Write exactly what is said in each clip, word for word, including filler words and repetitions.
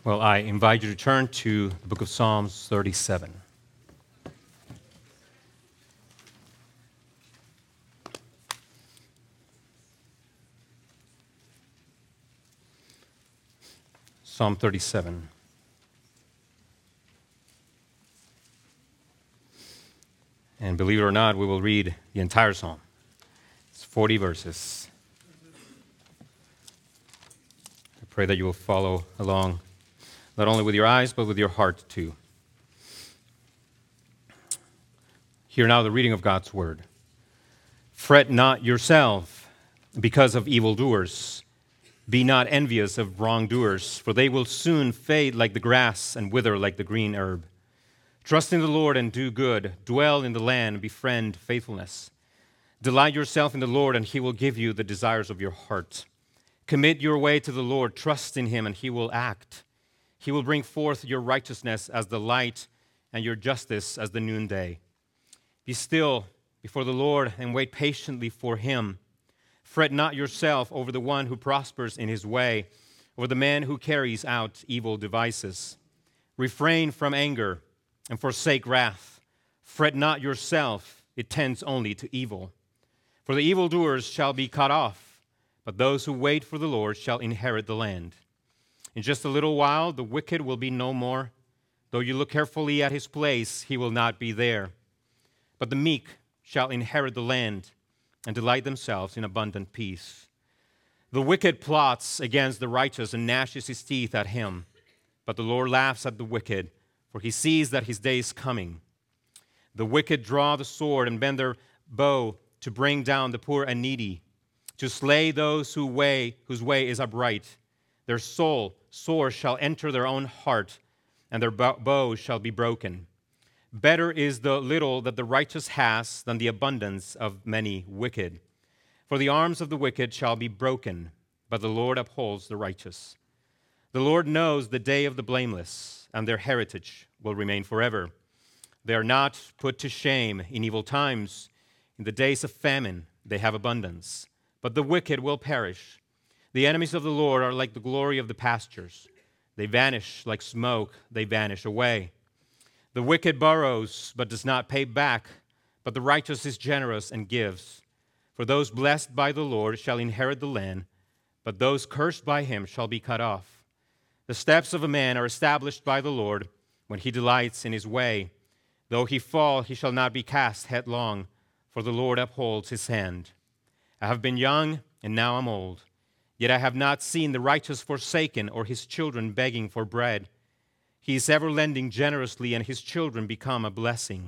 Well, I invite you to turn to the book of Psalms thirty-seven. Psalm thirty-seven. And believe it or not, we will read the entire psalm. It's forty verses. I pray that you will follow along, not only with your eyes, but with your heart too. Hear now the reading of God's word. Fret not yourself because of evildoers. Be not envious of wrongdoers, for they will soon fade like the grass and wither like the green herb. Trust in the Lord and do good. Dwell in the land and befriend faithfulness. Delight yourself in the Lord, and he will give you the desires of your heart. Commit your way to the Lord. Trust in him, and he will act. He will bring forth your righteousness as the light and your justice as the noonday. Be still before the Lord and wait patiently for him. Fret not yourself over the one who prospers in his way, over the man who carries out evil devices. Refrain from anger and forsake wrath. Fret not yourself, it tends only to evil. For the evildoers shall be cut off, but those who wait for the Lord shall inherit the land. In just a little while, the wicked will be no more. Though you look carefully at his place, he will not be there. But the meek shall inherit the land and delight themselves in abundant peace. The wicked plots against the righteous and gnashes his teeth at him. But the Lord laughs at the wicked, for he sees that his day is coming. The wicked draw the sword and bend their bow to bring down the poor and needy, to slay those whose way, whose way is upright. Their soul, sword shall enter their own heart, and their bow shall be broken. Better is the little that the righteous has than the abundance of many wicked. For the arms of the wicked shall be broken, but the Lord upholds the righteous. The Lord knows the day of the blameless, and their heritage will remain forever. They are not put to shame in evil times. In the days of famine they have abundance, but the wicked will perish. The enemies of the Lord are like the glory of the pastures. They vanish like smoke, they vanish away. The wicked borrows, but does not pay back, but the righteous is generous and gives. For those blessed by the Lord shall inherit the land, but those cursed by him shall be cut off. The steps of a man are established by the Lord when he delights in his way. Though he fall, he shall not be cast headlong, for the Lord upholds his hand. I have been young, and now am old, yet I have not seen the righteous forsaken or his children begging for bread. He is ever lending generously, and his children become a blessing.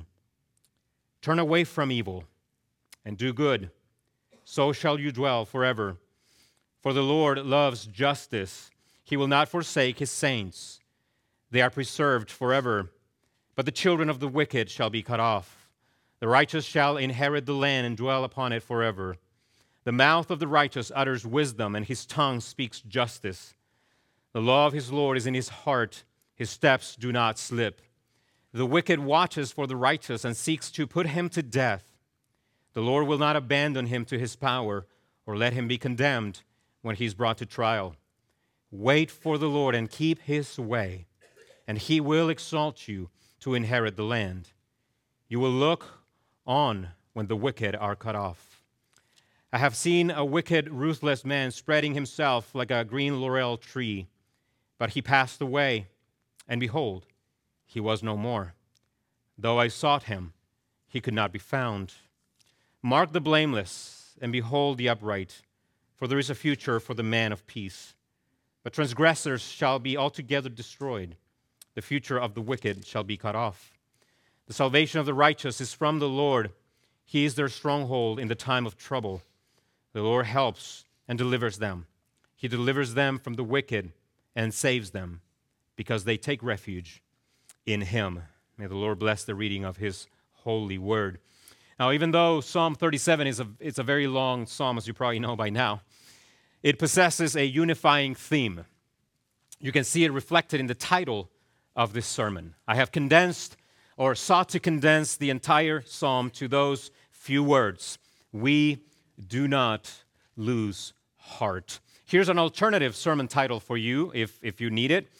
Turn away from evil and do good. So shall you dwell forever. For the Lord loves justice. He will not forsake his saints. They are preserved forever. But the children of the wicked shall be cut off. The righteous shall inherit the land and dwell upon it forever. The mouth of the righteous utters wisdom, and his tongue speaks justice. The law of his Lord is in his heart. His steps do not slip. The wicked watches for the righteous and seeks to put him to death. The Lord will not abandon him to his power or let him be condemned when he is brought to trial. Wait for the Lord and keep his way, and he will exalt you to inherit the land. You will look on when the wicked are cut off. I have seen a wicked, ruthless man spreading himself like a green laurel tree, but he passed away. And behold, he was no more. Though I sought him, he could not be found. Mark the blameless, and behold the upright, for there is a future for the man of peace. But transgressors shall be altogether destroyed. The future of the wicked shall be cut off. The salvation of the righteous is from the Lord. He is their stronghold in the time of trouble. The Lord helps and delivers them. He delivers them from the wicked and saves them, because they take refuge in him. May the Lord bless the reading of his holy word. Now, even though Psalm thirty-seven is a, it's a very long psalm, as you probably know by now, it possesses a unifying theme. You can see it reflected in the title of this sermon. I have condensed or sought to condense the entire psalm to those few words. We do not lose heart. Here's an alternative sermon title for you if, if you need it.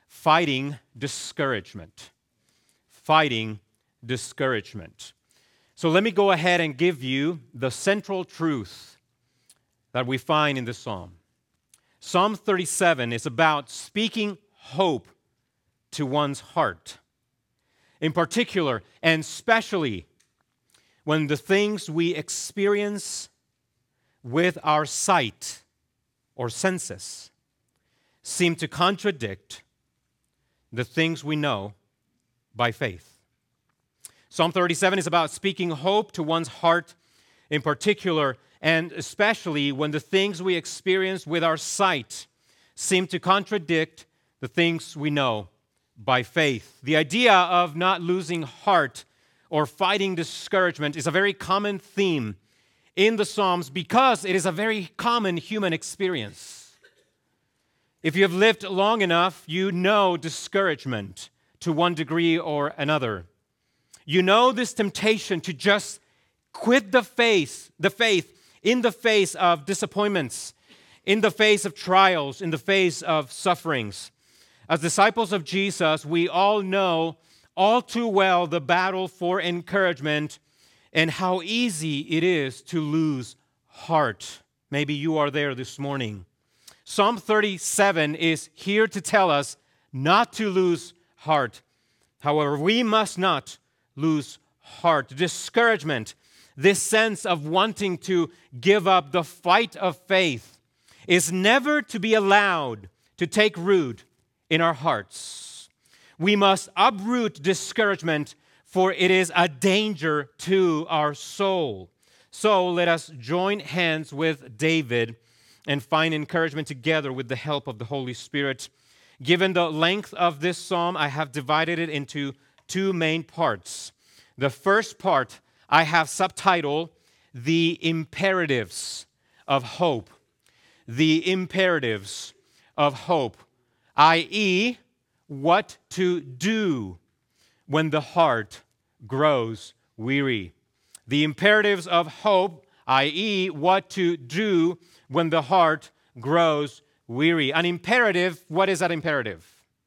fighting discouragement. Fighting discouragement. So let me go ahead and give you the central truth that we find in this psalm. Psalm thirty-seven is about speaking hope to one's heart. In particular, and especially when the things we experience with our sight or senses seem to contradict the things we know by faith. Psalm thirty-seven is about speaking hope to one's heart in particular, and especially when the things we experience with our sight seem to contradict the things we know by faith. The idea of not losing heart or fighting discouragement is a very common theme in the Psalms because it is a very common human experience. If you have lived long enough, you know discouragement to one degree or another. You know this temptation to just quit the faith, the faith in the face of disappointments, in the face of trials, in the face of sufferings. As disciples of Jesus, we all know all too well the battle for encouragement and how easy it is to lose heart. Maybe you are there this morning. Psalm thirty-seven is here to tell us not to lose heart. However, we must not lose heart. Discouragement, this sense of wanting to give up the fight of faith, is never to be allowed to take root in our hearts. We must uproot discouragement, for it is a danger to our soul. So let us join hands with David and find encouragement together with the help of the Holy Spirit. Given the length of this psalm, I have divided it into two main parts. The first part I have subtitled The Imperatives of Hope. The Imperatives of Hope, that is, what to do when the heart grows weary. The imperatives of hope, that is, what to do when the heart grows weary. An imperative, what is that imperative?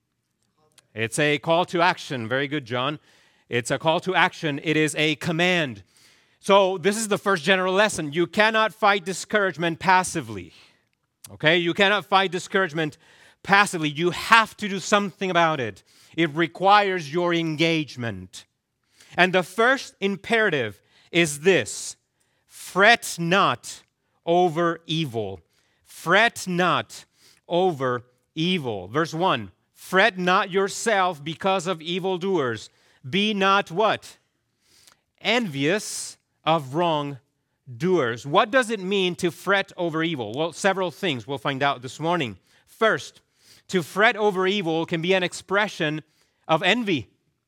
It's a call to action. Very good, John. It's a call to action. It is a command. So this is the first general lesson. You cannot fight discouragement passively. Okay? You cannot fight discouragement passively. You have to do something about it. It requires your engagement. And the first imperative is this: fret not over evil. Fret not over evil. Verse one, fret not yourself because of evildoers. Be not what? Envious of wrongdoers. What does it mean to fret over evil? Well, several things we'll find out this morning. First, to fret over evil can be an expression of envy.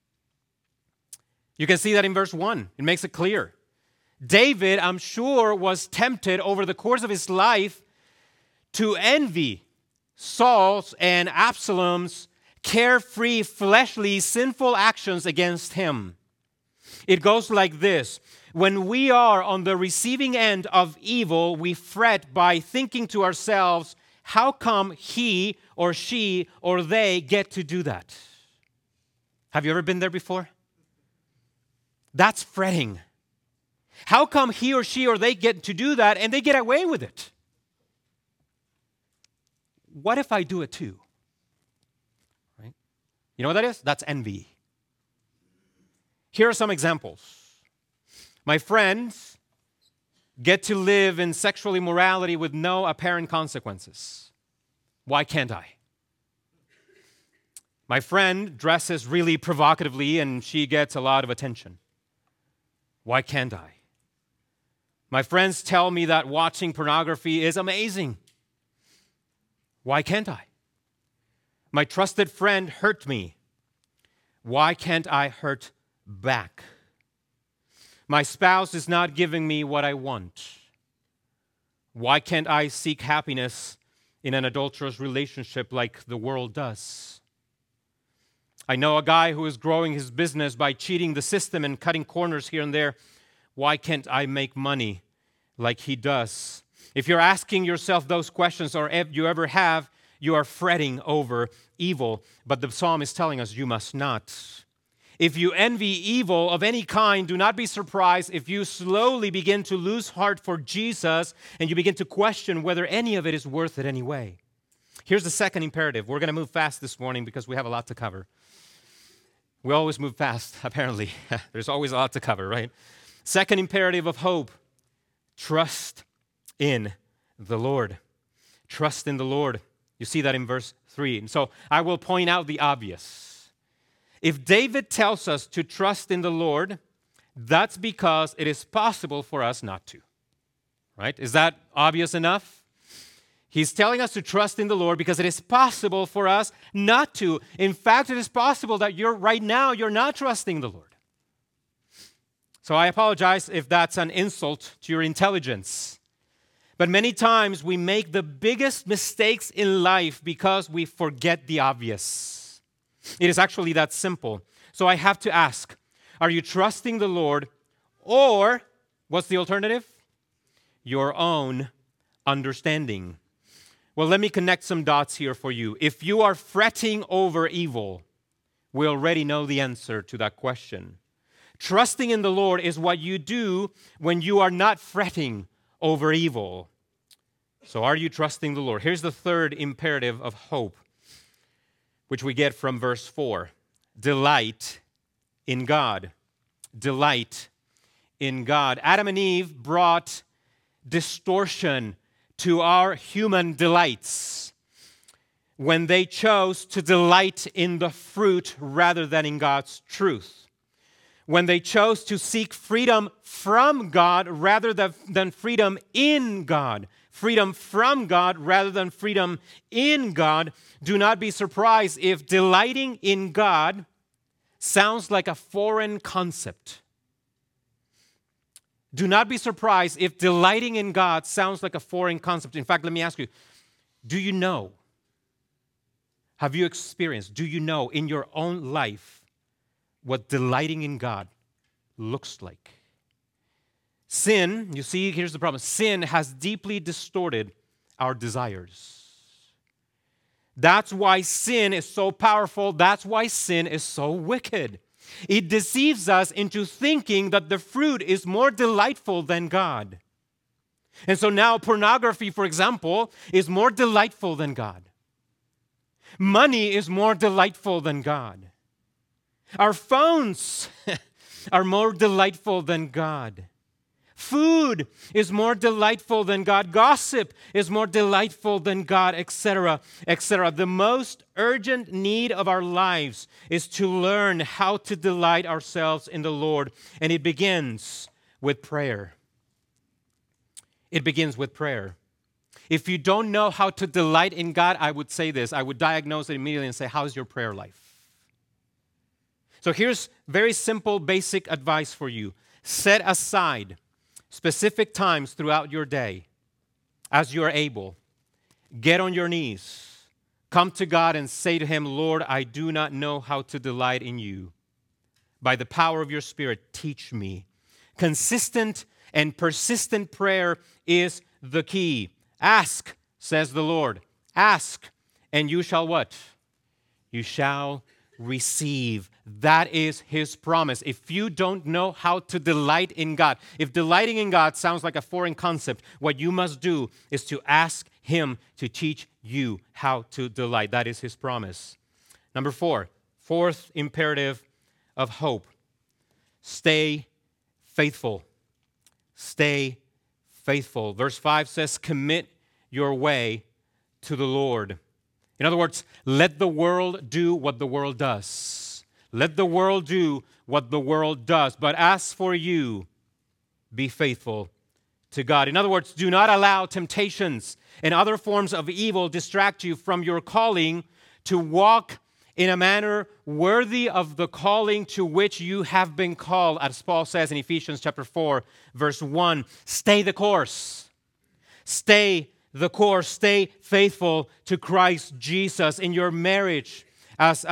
You can see that in verse one. It makes it clear. David, I'm sure, was tempted over the course of his life to envy Saul's and Absalom's carefree, fleshly, sinful actions against him. It goes like this. When we are on the receiving end of evil, we fret by thinking to ourselves, how come he or she or they get to do that? Have you ever been there before? That's fretting. How come he or she or they get to do that and they get away with it? What if I do it too? Right? You know what that is? That's envy. Here are some examples. My friends get to live in sexual immorality with no apparent consequences. Why can't I? My friend dresses really provocatively and she gets a lot of attention. Why can't I? My friends tell me that watching pornography is amazing. Why can't I? My trusted friend hurt me. Why can't I hurt back? My spouse is not giving me what I want. Why can't I seek happiness in an adulterous relationship like the world does? I know a guy who is growing his business by cheating the system and cutting corners here and there. Why can't I make money like he does? If you're asking yourself those questions, or if you ever have, you are fretting over evil. But the psalm is telling us you must not. If you envy evil of any kind, do not be surprised if you slowly begin to lose heart for Jesus and you begin to question whether any of it is worth it anyway. Here's the second imperative. We're going to move fast this morning because we have a lot to cover. We always move fast, apparently. There's always a lot to cover, right? Second imperative of hope, trust in the Lord. Trust in the Lord. You see that in verse three. And so I will point out the obvious. If David tells us to trust in the Lord, that's because it is possible for us not to. Right? Is that obvious enough? He's telling us to trust in the Lord because it is possible for us not to. In fact, it is possible that you're right now you're not trusting the Lord. So I apologize if that's an insult to your intelligence. But many times we make the biggest mistakes in life because we forget the obvious. It is actually that simple. So I have to ask, are you trusting the Lord, or what's the alternative? Your own understanding. Well, let me connect some dots here for you. If you are fretting over evil, we already know the answer to that question. Trusting in the Lord is what you do when you are not fretting over evil. So are you trusting the Lord? Here's the third imperative of hope, which we get from verse four. Delight in God. Delight in God. Adam and Eve brought distortion to our human delights when they chose to delight in the fruit rather than in God's truth. When they chose to seek freedom from God rather than freedom in God. Freedom from God rather than freedom in God. Do not be surprised if delighting in God sounds like a foreign concept. Do not be surprised if delighting in God sounds like a foreign concept. In fact, let me ask you, do you know? Have you experienced, do you know in your own life what delighting in God looks like? Sin, you see, here's the problem. Sin has deeply distorted our desires. That's why sin is so powerful. That's why sin is so wicked. It deceives us into thinking that the fruit is more delightful than God. And so now pornography, for example, is more delightful than God. Money is more delightful than God. Our phones are more delightful than God. Food is more delightful than God. Gossip is more delightful than God, et cetera, et cetera. The most urgent need of our lives is to learn how to delight ourselves in the Lord. And it begins with prayer. It begins with prayer. If you don't know how to delight in God, I would say this. I would diagnose it immediately and say, how's your prayer life? So here's very simple, basic advice for you. Set aside specific times throughout your day as you are able. Get on your knees. Come to God and say to Him, Lord, I do not know how to delight in you. By the power of your Spirit, teach me. Consistent and persistent prayer is the key. Ask, says the Lord. Ask, and you shall what? You shall receive. That is His promise. If you don't know how to delight in God, if delighting in God sounds like a foreign concept, what you must do is to ask Him to teach you how to delight. That is His promise. Number four, fourth imperative of hope. Stay faithful. Stay faithful. Verse five says, commit your way to the Lord. In other words, let the world do what the world does. Let the world do what the world does. But as for you, be faithful to God. In other words, do not allow temptations and other forms of evil distract you from your calling to walk in a manner worthy of the calling to which you have been called. As Paul says in Ephesians chapter four, verse one, stay the course. Stay the course. Stay faithful to Christ Jesus in your marriage, as a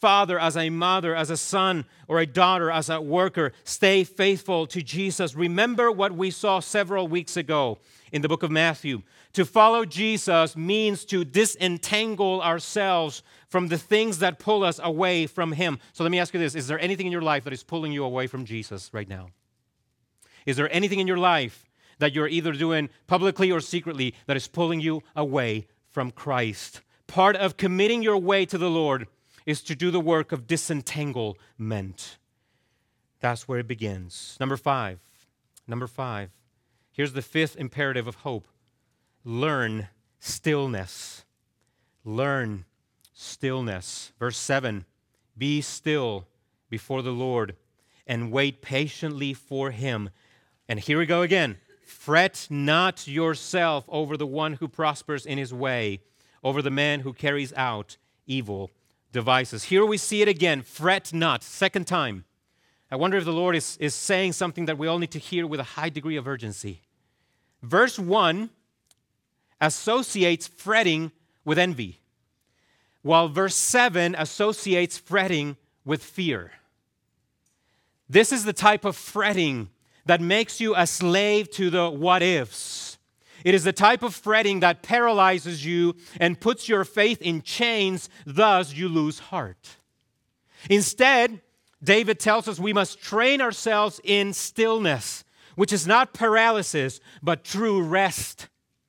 father, as a mother, as a son or a daughter, as a worker, stay faithful to Jesus. Remember what we saw several weeks ago in the book of Matthew. To follow Jesus means to disentangle ourselves from the things that pull us away from Him. So let me ask you this. Is there anything in your life that is pulling you away from Jesus right now? Is there anything in your life that you're either doing publicly or secretly that is pulling you away from Christ? Part of committing your way to the Lord is to do the work of disentanglement. That's where it begins. Number five. Number five. Here's the fifth imperative of hope. Learn stillness. Learn stillness. Verse seven. Be still before the Lord and wait patiently for Him. And here we go again. Fret not yourself over the one who prospers in his way, over the man who carries out evil devices. Here we see it again. Fret not. Second time. I wonder if the Lord is, is saying something that we all need to hear with a high degree of urgency. Verse one associates fretting with envy, while verse seven associates fretting with fear. This is the type of fretting that makes you a slave to the what-ifs. It is the type of fretting that paralyzes you and puts your faith in chains, thus you lose heart. Instead, David tells us we must train ourselves in stillness, which is not paralysis, but true rest.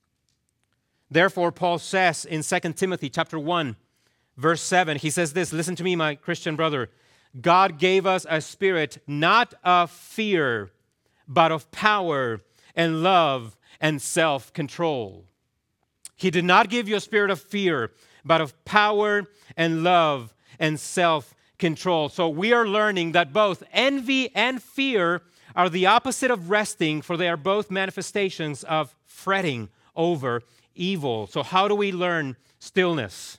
Therefore, Paul says in Second Timothy chapter one, verse seven, he says this, listen to me, my Christian brother. God gave us a spirit not of fear, but of power and love and self-control. He did not give you a spirit of fear, but of power and love and self-control. So we are learning that both envy and fear are the opposite of resting, for they are both manifestations of fretting over evil. So how do we learn stillness?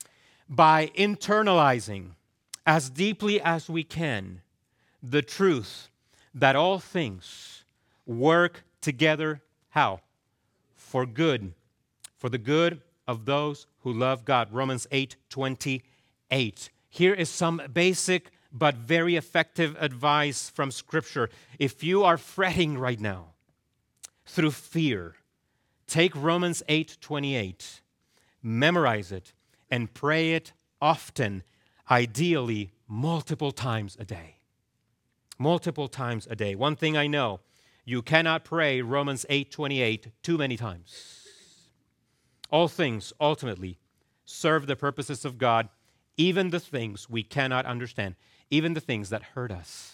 By internalizing as deeply as we can the truth that all things work together, how? For good, for the good of those who love God. Romans eight twenty-eight. Here is some basic but very effective advice from Scripture. If you are fretting right now through fear, take Romans eight twenty-eight, memorize it, and pray it often, ideally multiple times a day. Multiple times a day. One thing I know, you cannot pray Romans eight twenty-eight too many times. All things ultimately serve the purposes of God, even the things we cannot understand, even the things that hurt us.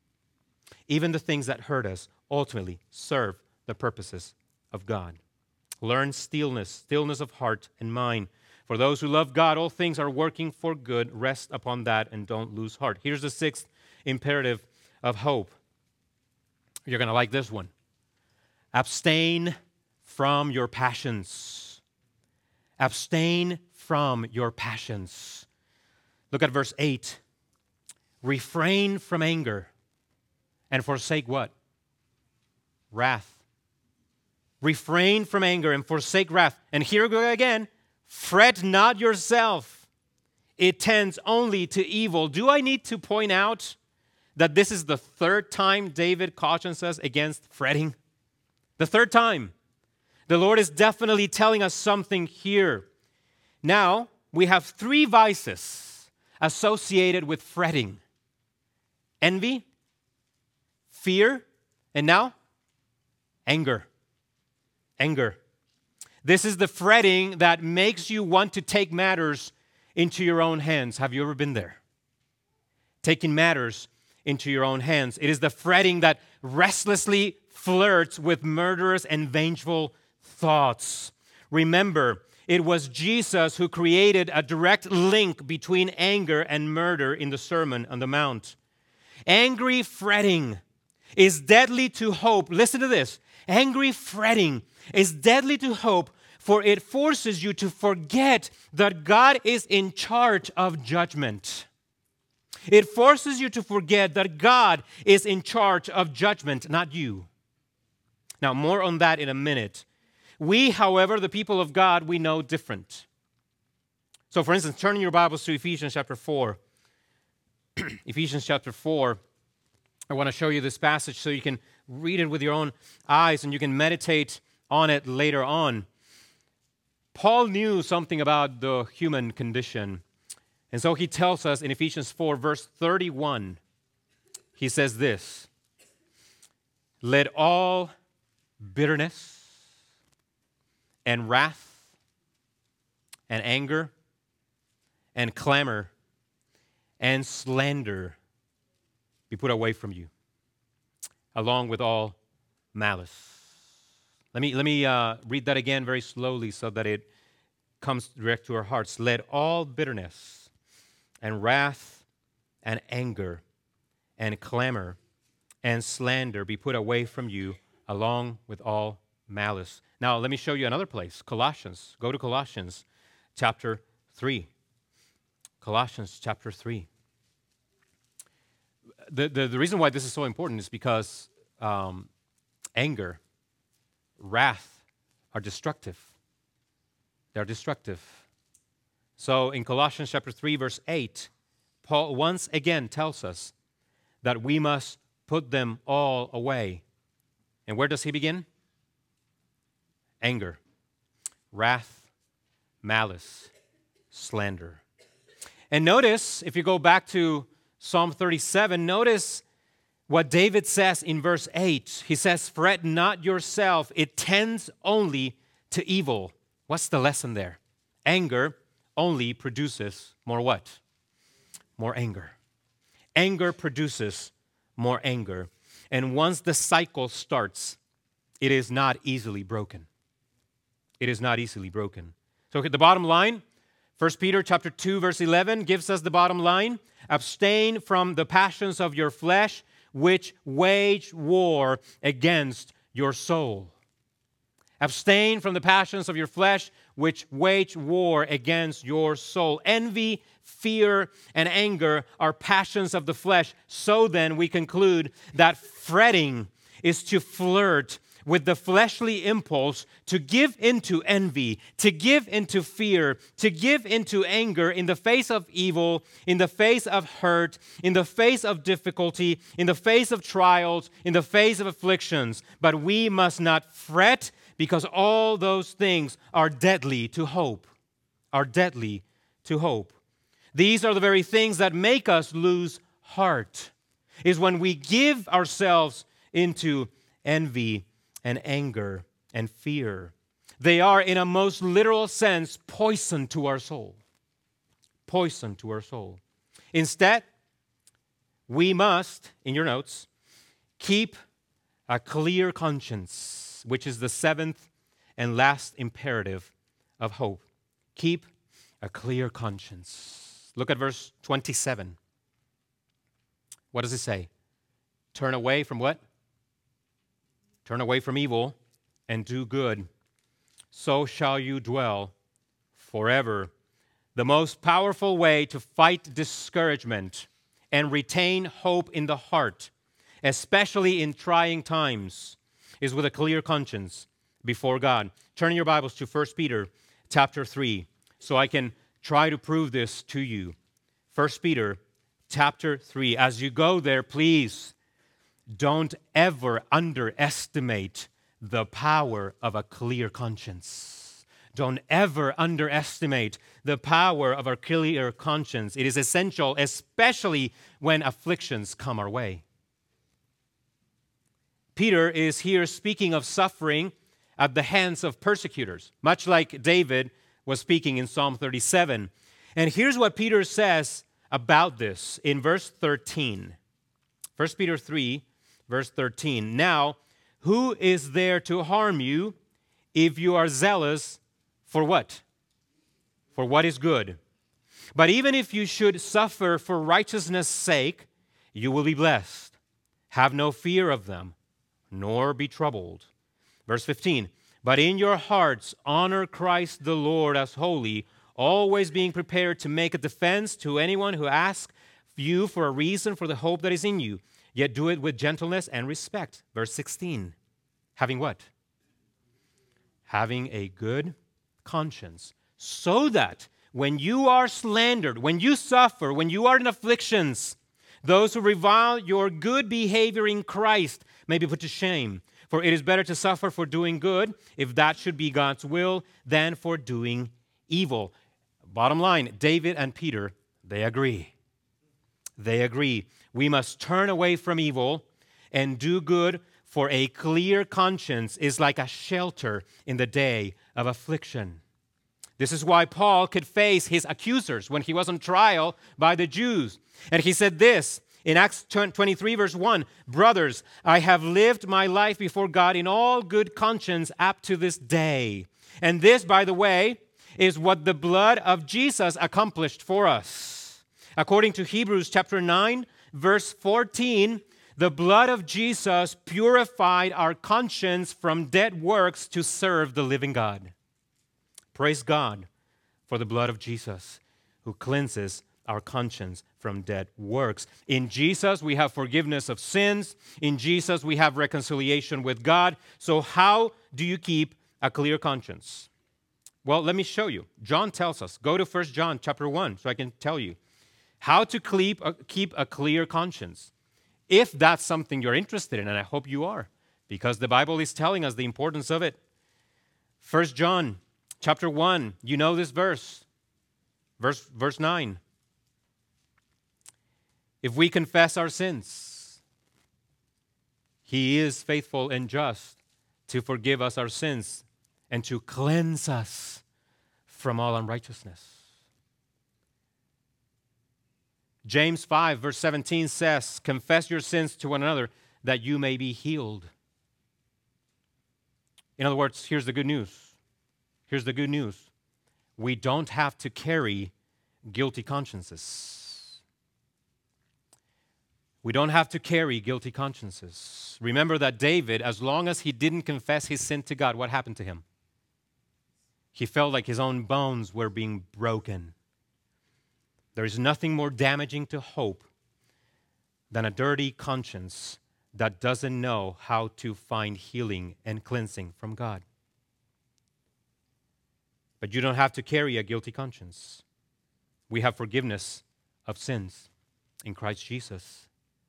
Even the things that hurt us ultimately serve the purposes of God. Learn stillness, stillness of heart and mind. For those who love God, all things are working for good. Rest upon that and don't lose heart. Here's the sixth imperative of hope. You're going to like this one. Abstain from your passions. Abstain from your passions. Look at verse eight. Refrain from anger and forsake what? Wrath. Refrain from anger and forsake wrath. And here we go again. Fret not yourself. It tends only to evil. Do I need to point out that this is the third time David cautions us against fretting? The third time. The Lord is definitely telling us something here. Now, we have three vices associated with fretting. Envy, fear, and now, anger. Anger. This is the fretting that makes you want to take matters into your own hands. Have you ever been there? Taking matters into your own hands. It is the fretting that restlessly flirts with murderous and vengeful thoughts. Remember, it was Jesus who created a direct link between anger and murder in the Sermon on the Mount. Angry fretting is deadly to hope. Listen to this. Angry fretting is deadly to hope, for it forces you to forget that God is in charge of judgment. It forces you to forget that God is in charge of judgment, not you. Now, more on that in a minute. We, however, the people of God, we know different. So, for instance, turn in your Bibles to Ephesians chapter four. Ephesians chapter four. I want to show you this passage so you can read it with your own eyes and you can meditate on it later on. Paul knew something about the human condition. And so he tells us in Ephesians four, verse thirty-one, he says this, "Let all bitterness and wrath and anger and clamor and slander be put away from you, along with all malice." Let me, let me uh, read that again very slowly so that it comes direct to our hearts. "Let all bitterness and wrath and anger and clamor and slander be put away from you, along with all malice." Now, let me show you another place. Colossians. Go to Colossians chapter three. Colossians chapter three. The, the, the reason why this is so important is because um, anger, wrath are destructive. They're destructive. So in Colossians chapter three, verse eight, Paul once again tells us that we must put them all away. And where does he begin? Anger, wrath, malice, slander. And notice, if you go back to Psalm thirty-seven, notice what David says in verse eight. He says, "Fret not yourself, it tends only to evil." What's the lesson there? Anger only produces more what? More anger. Anger produces more anger. And once the cycle starts, it is not easily broken. It is not easily broken. So the bottom line, First Peter chapter two, verse eleven gives us the bottom line. "Abstain from the passions of your flesh, which wage war against your soul." Abstain from the passions of your flesh, which wage war against your soul. Envy, fear, and anger are passions of the flesh. So then we conclude that fretting is to flirt with the fleshly impulse to give into envy, to give into fear, to give into anger in the face of evil, in the face of hurt, in the face of difficulty, in the face of trials, in the face of afflictions. But we must not fret, because all those things are deadly to hope, are deadly to hope. These are the very things that make us lose heart, is when we give ourselves into envy and anger and fear. They are, in a most literal sense, poison to our soul. Poison to our soul. Instead, we must, in your notes, keep a clear conscience, which is the seventh and last imperative of hope. Keep a clear conscience. Look at verse twenty-seven. What does it say? Turn away from what? Turn away from evil and do good. So shall you dwell forever. The most powerful way to fight discouragement and retain hope in the heart, especially in trying times, is with a clear conscience before God. Turn your Bibles to First Peter chapter three so I can try to prove this to you. First Peter chapter three. As you go there, please don't ever underestimate the power of a clear conscience. Don't ever underestimate the power of a clear conscience. It is essential, especially when afflictions come our way. Peter is here speaking of suffering at the hands of persecutors, much like David was speaking in Psalm thirty-seven. And here's what Peter says about this in verse thirteen. First Peter three, verse thirteen. "Now, who is there to harm you if you are zealous for what? For what is good. But even if you should suffer for righteousness' sake, you will be blessed. Have no fear of them, nor be troubled." Verse fifteen. "But in your hearts honor Christ the Lord as holy, always being prepared to make a defense to anyone who asks you for a reason for the hope that is in you. Yet do it with gentleness and respect." Verse sixteen. Having what? Having a good conscience, so that when you are slandered, when you suffer, when you are in afflictions, Those who revile your good behavior in Christ may be put to shame. For it is better to suffer for doing good, if that should be God's will, than for doing evil. Bottom line, David and Peter, they agree. They agree. We must turn away from evil and do good, for a clear conscience is like a shelter in the day of affliction. This is why Paul could face his accusers when he was on trial by the Jews. And he said this in Acts twenty-three, verse one, "Brothers, I have lived my life before God in all good conscience up to this day." And this, by the way, is what the blood of Jesus accomplished for us. According to Hebrews chapter nine, verse fourteen, the blood of Jesus purified our conscience from dead works to serve the living God. Praise God for the blood of Jesus, who cleanses our conscience from dead works. In Jesus, we have forgiveness of sins. In Jesus, we have reconciliation with God. So how do you keep a clear conscience? Well, let me show you. John tells us. Go to First John chapter one so I can tell you how to keep a, keep a clear conscience. If that's something you're interested in, and I hope you are, because the Bible is telling us the importance of it. First John chapter one, you know this verse, verse, verse nine. If we confess our sins, He is faithful and just to forgive us our sins and to cleanse us from all unrighteousness. James five, verse seventeen says, "Confess your sins to one another that you may be healed." In other words, here's the good news. Here's the good news. We don't have to carry guilty consciences. We don't have to carry guilty consciences. Remember that David, as long as he didn't confess his sin to God, what happened to him? He felt like his own bones were being broken. There is nothing more damaging to hope than a dirty conscience that doesn't know how to find healing and cleansing from God. But you don't have to carry a guilty conscience. We have forgiveness of sins in Christ Jesus.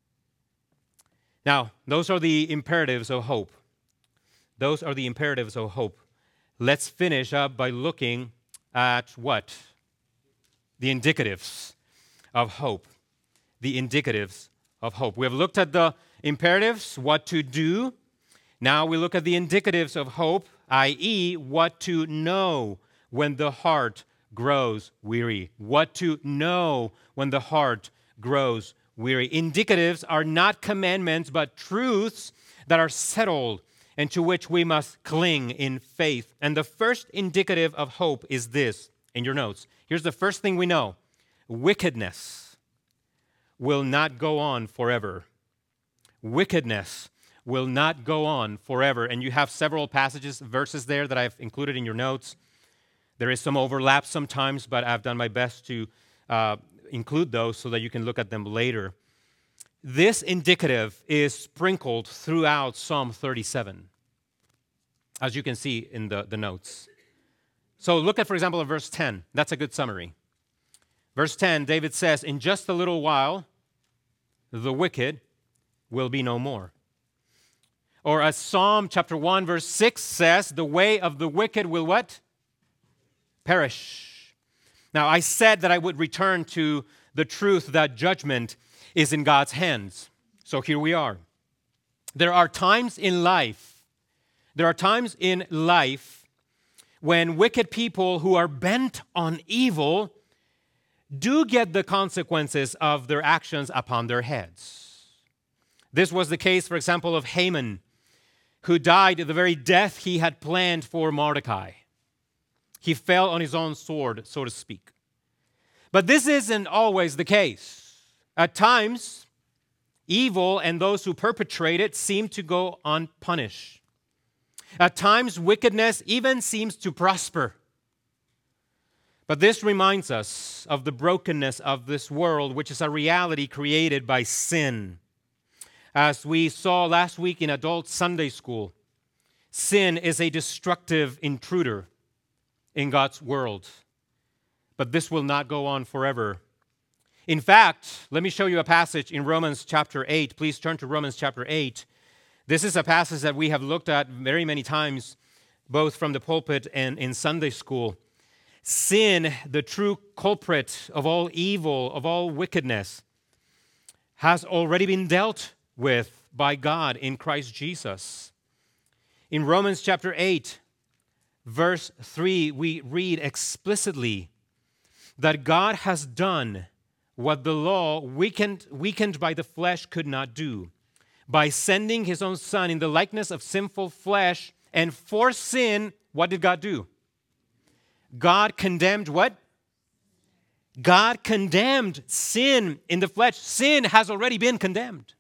Now, those are the imperatives of hope. Those are the imperatives of hope. Let's finish up by looking at what? The indicatives of hope. The indicatives of hope. We have looked at the imperatives, what to do. Now we look at the indicatives of hope, that is, what to know when the heart grows weary. What to know when the heart grows weary. Indicatives are not commandments, but truths that are settled and to which we must cling in faith. And the first indicative of hope is this, in your notes. Here's the first thing we know. Wickedness will not go on forever. Wickedness will not go on forever. And you have several passages, verses there that I've included in your notes. There is some overlap sometimes, but I've done my best to uh, include those so that you can look at them later. This indicative is sprinkled throughout Psalm thirty-seven, as you can see in the, the notes. So look at, for example, at verse ten. That's a good summary. Verse ten, David says, "In just a little while, the wicked will be no more." Or as Psalm chapter one, verse six says, "The way of the wicked will" what? Perish. Now, I said that I would return to the truth that judgment is in God's hands. So here we are. There are times in life, there are times in life when wicked people who are bent on evil do get the consequences of their actions upon their heads. This was the case, for example, of Haman, who died the very death he had planned for Mordecai. He fell on his own sword, so to speak. But this isn't always the case. At times, evil and those who perpetrate it seem to go unpunished. At times, wickedness even seems to prosper. But this reminds us of the brokenness of this world, which is a reality created by sin. As we saw last week in Adult Sunday School, sin is a destructive intruder in God's world. But this will not go on forever. In fact, let me show you a passage in Romans chapter eight. Please turn to Romans chapter eight. This is a passage that we have looked at very many times, both from the pulpit and in Sunday school. Sin, the true culprit of all evil, of all wickedness, has already been dealt with by God in Christ Jesus. In Romans chapter eight, verse three, we read explicitly that God has done what the law, weakened, weakened by the flesh, could not do, by sending his own Son in the likeness of sinful flesh. And for sin, what did God do? God condemned what? God condemned sin in the flesh. Sin has already been condemned.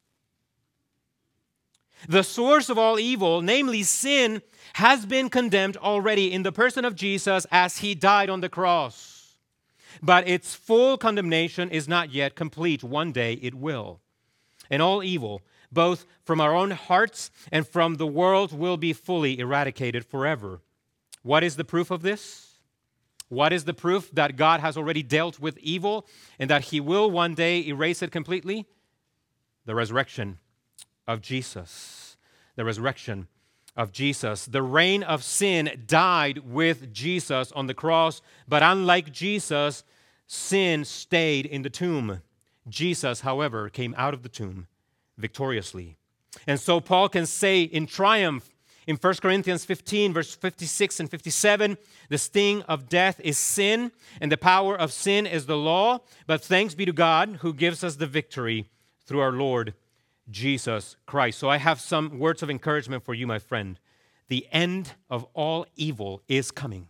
The source of all evil, namely sin, has been condemned already in the person of Jesus as he died on the cross. But its full condemnation is not yet complete. One day it will. And all evil, both from our own hearts and from the world, will be fully eradicated forever. What is the proof of this? What is the proof that God has already dealt with evil and that he will one day erase it completely? The resurrection of Jesus. The resurrection of Jesus. The reign of sin died with Jesus on the cross, but unlike Jesus, sin stayed in the tomb. Jesus, however, came out of the tomb victoriously. And so Paul can say in triumph in First Corinthians fifteen, verse fifty-six and fifty-seven, the sting of death is sin, and the power of sin is the law. But thanks be to God who gives us the victory through our Lord Jesus Christ. So I have some words of encouragement for you, my friend. The end of all evil is coming.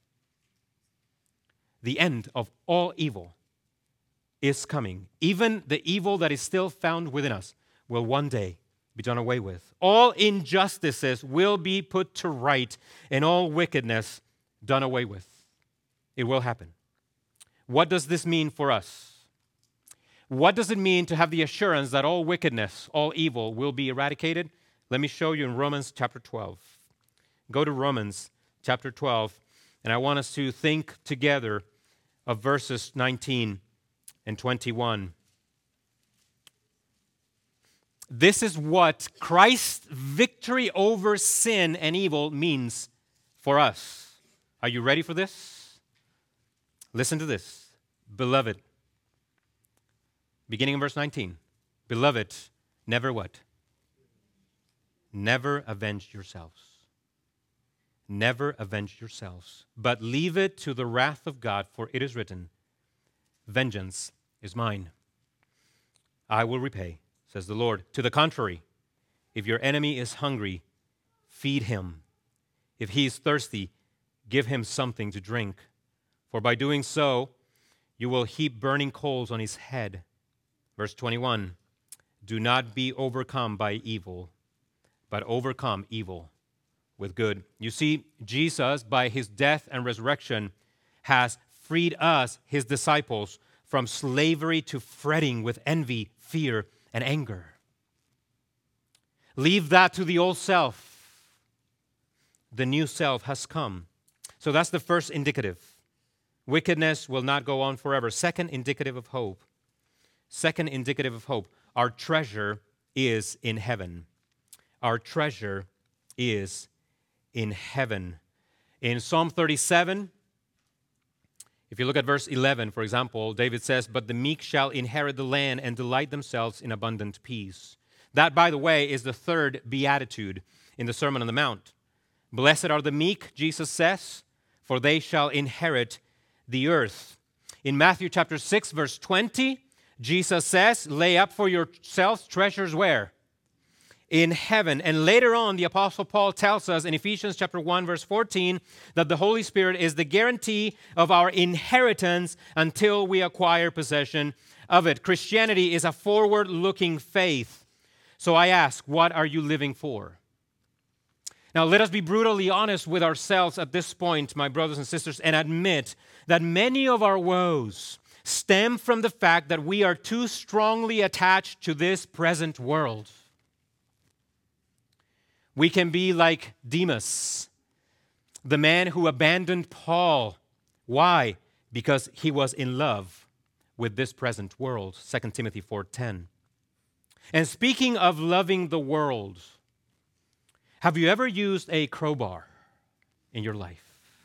The end of all evil is coming. Even the evil that is still found within us will one day be done away with. All injustices will be put to right, and all wickedness done away with. It will happen. What does this mean for us? What does it mean to have the assurance that all wickedness, all evil will be eradicated? Let me show you in Romans chapter twelve. Go to Romans chapter twelve, and I want us to think together of verses nineteen and twenty-one. This is what Christ's victory over sin and evil means for us. Are you ready for this? Listen to this. Beloved, beginning in verse nineteen. Beloved, never what? Never avenge yourselves. Never avenge yourselves, but leave it to the wrath of God, for it is written, vengeance is mine. I will repay, says the Lord. To the contrary, if your enemy is hungry, feed him. If he is thirsty, give him something to drink. For by doing so, you will heap burning coals on his head. Verse twenty-one, do not be overcome by evil, but overcome evil with good. You see, Jesus, by his death and resurrection, has freed us, his disciples, from slavery to fretting with envy, fear, and anger. Leave that to the old self. The new self has come. So that's the first indicative. Wickedness will not go on forever. Second indicative of hope. Second indicative of hope. Our treasure is in heaven. Our treasure is in heaven. In Psalm thirty-seven, if you look at verse eleven, for example, David says, but the meek shall inherit the land and delight themselves in abundant peace. That, by the way, is the third beatitude in the Sermon on the Mount. Blessed are the meek, Jesus says, for they shall inherit the earth. In Matthew chapter six, verse twenty, Jesus says, lay up for yourselves treasures where? In heaven. And later on, the Apostle Paul tells us in Ephesians chapter one, verse fourteen, that the Holy Spirit is the guarantee of our inheritance until we acquire possession of it. Christianity is a forward-looking faith. So I ask, what are you living for? Now, let us be brutally honest with ourselves at this point, my brothers and sisters, and admit that many of our woes stem from the fact that we are too strongly attached to this present world. We can be like Demas, the man who abandoned Paul. Why? Because he was in love with this present world, Second Timothy four ten. And speaking of loving the world, have you ever used a crowbar in your life?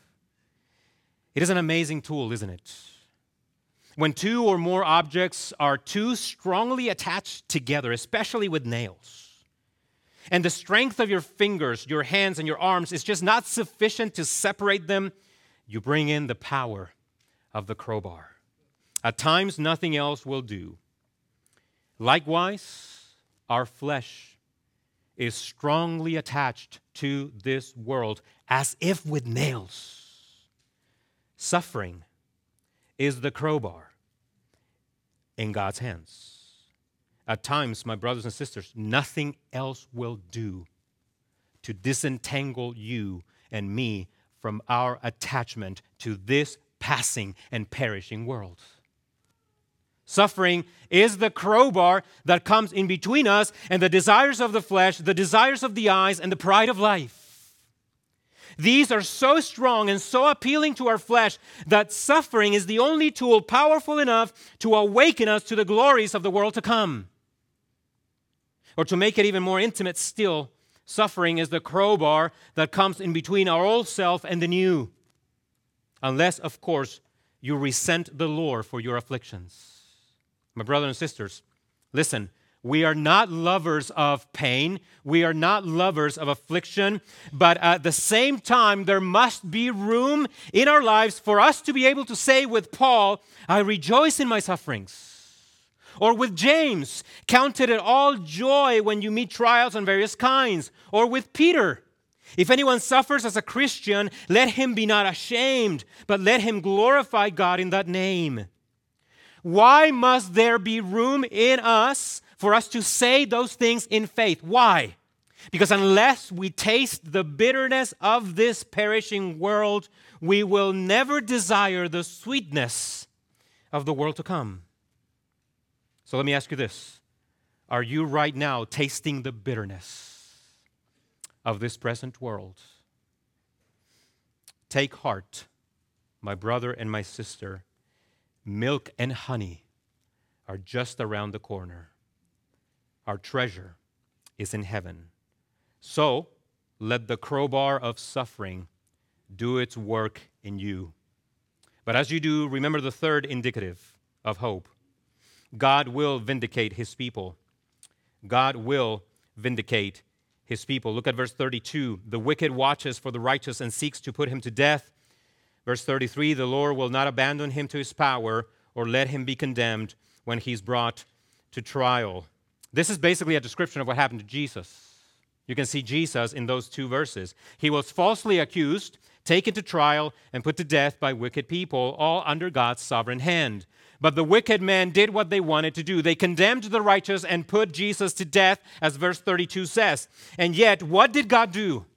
It is an amazing tool, isn't it? When two or more objects are too strongly attached together, especially with nails, and the strength of your fingers, your hands, and your arms is just not sufficient to separate them, you bring in the power of the crowbar. At times, nothing else will do. Likewise, our flesh is strongly attached to this world as if with nails. Suffering is the crowbar in God's hands. At times, my brothers and sisters, nothing else will do to disentangle you and me from our attachment to this passing and perishing world. Suffering is the crowbar that comes in between us and the desires of the flesh, the desires of the eyes, and the pride of life. These are so strong and so appealing to our flesh that suffering is the only tool powerful enough to awaken us to the glories of the world to come. Or to make it even more intimate still, suffering is the crowbar that comes in between our old self and the new. Unless, of course, you resent the Lord for your afflictions. My brothers and sisters, listen. We are not lovers of pain. We are not lovers of affliction. But at the same time, there must be room in our lives for us to be able to say with Paul, I rejoice in my sufferings. Or with James, count it all joy when you meet trials of various kinds. Or with Peter, if anyone suffers as a Christian, let him be not ashamed, but let him glorify God in that name. Why must there be room in us for us to say those things in faith? Why? Because unless we taste the bitterness of this perishing world, we will never desire the sweetness of the world to come. So let me ask you this. Are you right now tasting the bitterness of this present world? Take heart, my brother and my sister. Milk and honey are just around the corner. Our treasure is in heaven. So, let the crowbar of suffering do its work in you. But as you do, remember the third indicative of hope. God will vindicate his people. God will vindicate his people. Look at verse thirty-two. The wicked watches for the righteous and seeks to put him to death. Verse thirty-three, the Lord will not abandon him to his power or let him be condemned when he's brought to trial. This is basically a description of what happened to Jesus. You can see Jesus in those two verses. He was falsely accused, taken to trial, and put to death by wicked people, all under God's sovereign hand. But the wicked men did what they wanted to do. They condemned the righteous and put Jesus to death, as verse thirty-two says. And yet, what did God do?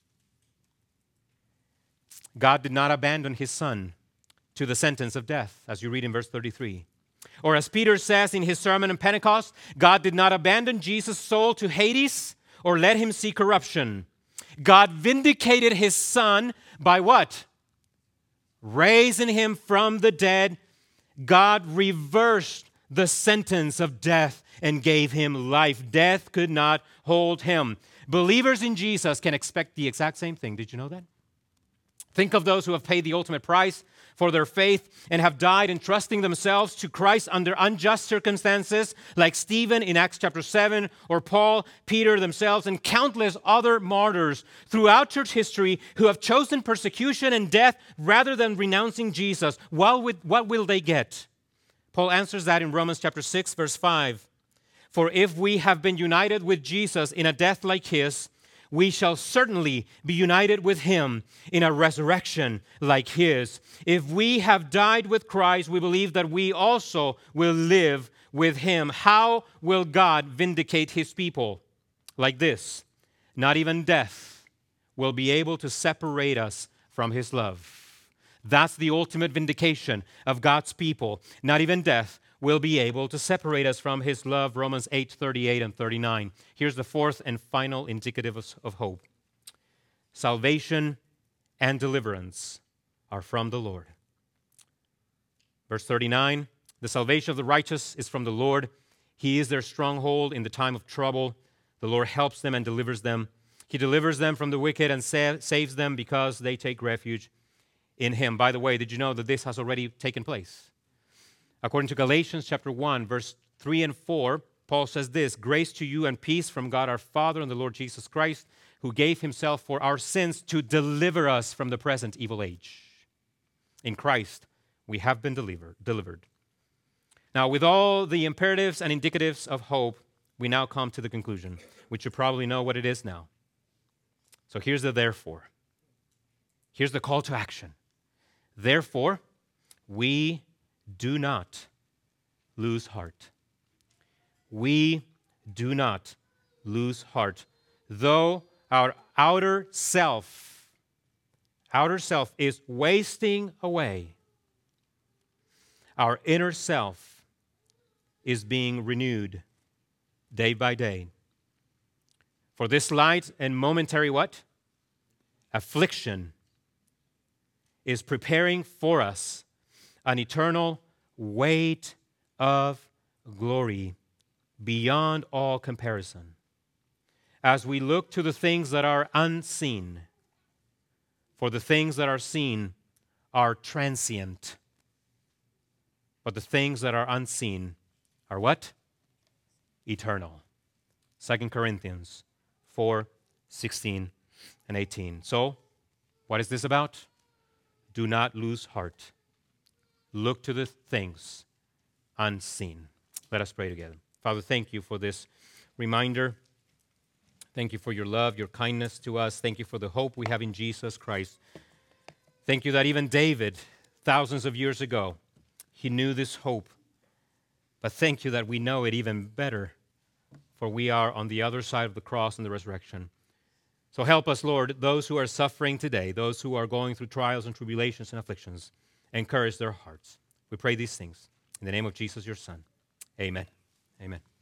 God did not abandon his son to the sentence of death, as you read in verse thirty-three. Or as Peter says in his sermon on Pentecost, God did not abandon Jesus' soul to Hades or let him see corruption. God vindicated his son by what? Raising him from the dead. God reversed the sentence of death and gave him life. Death could not hold him. Believers in Jesus can expect the exact same thing. Did you know that? Think of those who have paid the ultimate price for their faith and have died entrusting themselves to Christ under unjust circumstances, like Stephen in Acts chapter seven, or Paul, Peter themselves, and countless other martyrs throughout church history who have chosen persecution and death rather than renouncing Jesus. What will they get? Paul answers that in Romans chapter six, verse five. For if we have been united with Jesus in a death like his, we shall certainly be united with him in a resurrection like his. If we have died with Christ, we believe that we also will live with him. How will God vindicate his people? Like this: not even death will be able to separate us from his love. That's the ultimate vindication of God's people. Not even death will be able to separate us from his love. Romans eight, thirty-eight and thirty-nine. Here's the fourth and final indicative of hope. Salvation and deliverance are from the Lord. Verse thirty-nine, The salvation of the righteous is from the Lord. He is their stronghold in the time of trouble. The Lord helps them and delivers them. He delivers them from the wicked and sa- saves them because they take refuge in him. By the way, did you know that this has already taken place? According to Galatians chapter one, verse three and four, Paul says this, "Grace to you and peace from God our Father and the Lord Jesus Christ, who gave himself for our sins to deliver us from the present evil age. In Christ, we have been delivered. delivered. Now, with all the imperatives and indicatives of hope, we now come to the conclusion, which you probably know what it is now. So here's the therefore. Here's the call to action. Therefore, we do not lose heart. We do not lose heart. Though our outer self, outer self is wasting away, our inner self is being renewed day by day. For this light and momentary what? Affliction is preparing for us an eternal weight of glory beyond all comparison. As we look to the things that are unseen, for the things that are seen are transient, but the things that are unseen are what? Eternal. Second Corinthians four, sixteen and eighteen. So, what is this about? Do not lose heart. Look to the things unseen. Let us pray together. Father, thank you for this reminder. Thank you for your love, your kindness to us. Thank you for the hope we have in Jesus Christ. Thank you that even David, thousands of years ago, he knew this hope. But thank you that we know it even better, for we are on the other side of the cross and the resurrection. So help us, Lord, those who are suffering today, those who are going through trials and tribulations and afflictions, encourage their hearts. We pray these things in the name of Jesus, your Son. Amen. Amen.